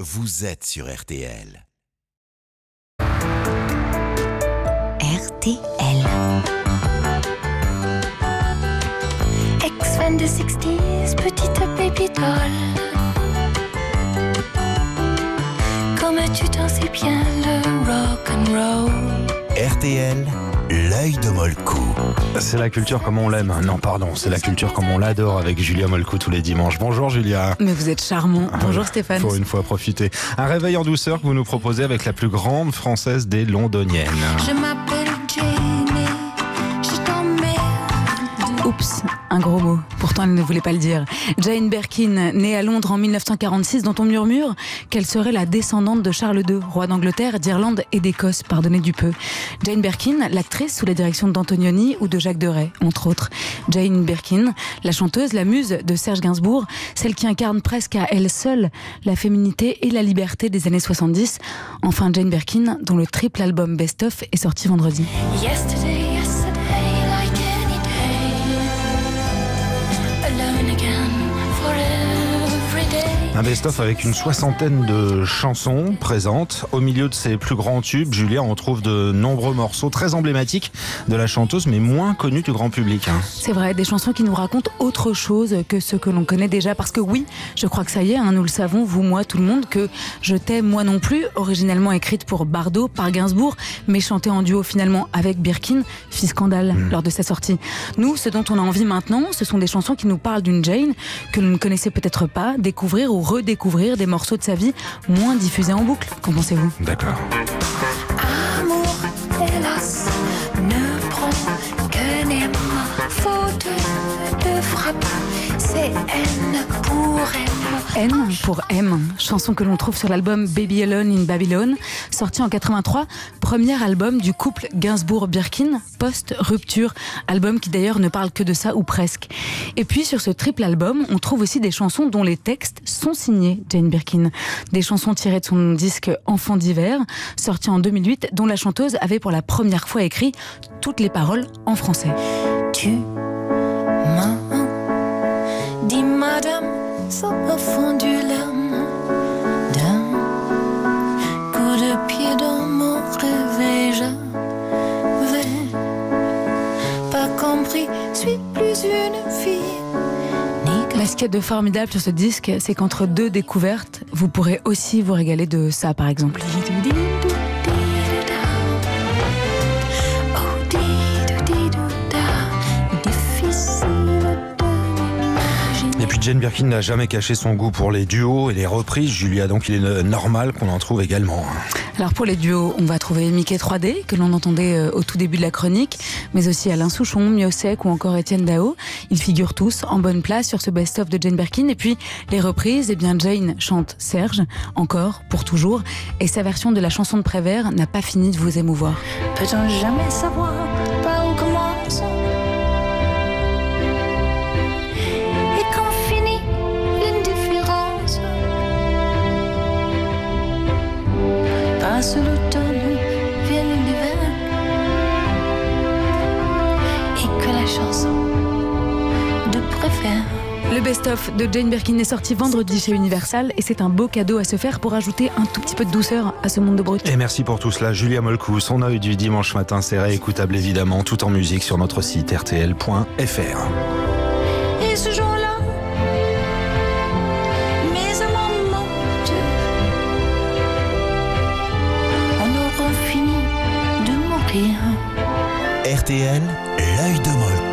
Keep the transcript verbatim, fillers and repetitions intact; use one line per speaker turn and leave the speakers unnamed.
vous êtes sur R T L.
R T L.
Ex-fan de sixties, petite baby doll. Comme tu dansais bien le rock'n'roll.
R T L, l'œil de Molkou.
C'est la culture comme on l'aime. Non, pardon, c'est la culture comme on l'adore avec Julia Molkou tous les dimanches. Bonjour Julia.
Mais vous êtes charmant. Bonjour Stéphane.
Faut une fois profiter. Un réveil en douceur que vous nous proposez avec la plus grande française des londoniennes.
Je m'appelle Jenny, je t'emmerde.
Oups, un gros mot. Pourtant, elle ne voulait pas le dire. Jane Birkin, née à Londres en dix-neuf cent quarante-six, dont on murmure qu'elle serait la descendante de Charles deux, roi d'Angleterre, d'Irlande et d'Écosse, pardonnez du peu. Jane Birkin, l'actrice sous la direction d'Antonioni ou de Jacques Deray, entre autres. Jane Birkin, la chanteuse, la muse de Serge Gainsbourg, celle qui incarne presque à elle seule la féminité et la liberté des années soixante-dix. Enfin, Jane Birkin, dont le triple album Best Of est sorti vendredi.
Yesterday, yesterday, like any day. Alone again for every day.
Un best-of avec une soixantaine de chansons présentes. Au milieu de ses plus grands tubes, Julia, on trouve de nombreux morceaux très emblématiques de la chanteuse, mais moins connus du grand public. Hein.
C'est vrai, des chansons qui nous racontent autre chose que ce que l'on connaît déjà. Parce que oui, je crois que ça y est, hein, nous le savons, vous, moi, tout le monde, que Je t'aime, moi non plus, originellement écrite pour Bardot, par Gainsbourg, mais chantée en duo finalement avec Birkin, fit scandale mmh. lors de sa sortie. Nous, ce dont on a envie maintenant, ce sont des chansons qui nous parlent d'une Jane que l'on ne connaissait peut-être pas, découvrir ou redécouvrir des morceaux de sa vie moins diffusés en boucle. Qu'en pensez-vous ?
D'accord.
Amour, hélas, ne prend que n'aime. Faute de frappe, c'est haine pour elle.
N pour M, chanson que l'on trouve sur l'album Baby Alone in Babylon, sorti en quatre-vingt-trois, premier album du couple Gainsbourg-Birkin, post-rupture, album qui d'ailleurs ne parle que de ça ou presque. Et puis sur ce triple album, on trouve aussi des chansons dont les textes sont signés Jane Birkin. Des chansons tirées de son disque Enfants d'hiver, sorti en deux mille huit, dont la chanteuse avait pour la première fois écrit toutes les paroles en français.
Tu m'as dit madame, ça m'a fondu l'âme d'un coup de pied dans mon réveil. J'avais pas compris, suis plus une fille.
Mais ce qu'il y a de formidable sur ce disque, c'est qu'entre deux découvertes, vous pourrez aussi vous régaler de ça, par exemple.
Et puis Jane Birkin n'a jamais caché son goût pour les duos et les reprises, Julia, donc il est normal qu'on en trouve également.
Alors pour les duos, on va trouver Mickey trois D, que l'on entendait au tout début de la chronique, mais aussi Alain Souchon, Miossec ou encore Étienne Dao. Ils figurent tous en bonne place sur ce best-of de Jane Birkin. Et puis les reprises, eh bien Jane chante Serge, encore, pour toujours, et sa version de la chanson de Prévert n'a pas fini de vous émouvoir.
Peut-on jamais savoir par où commence et quand finit l'indifférence? Passe l'automne, vient l'hiver, et que la chanson de Prévert.
Le best-of de Jane Birkin est sorti vendredi chez Universal et c'est un beau cadeau à se faire pour ajouter un tout petit peu de douceur à ce monde de brut.
Et merci pour tout cela, Julia Molkou. Son œil du dimanche matin, c'est réécoutable évidemment, tout en musique sur notre site r t l point f r.
Et ce jour-là, mes amants mentent. On aura fini de mourir.
R T L, l'œil de Molkou.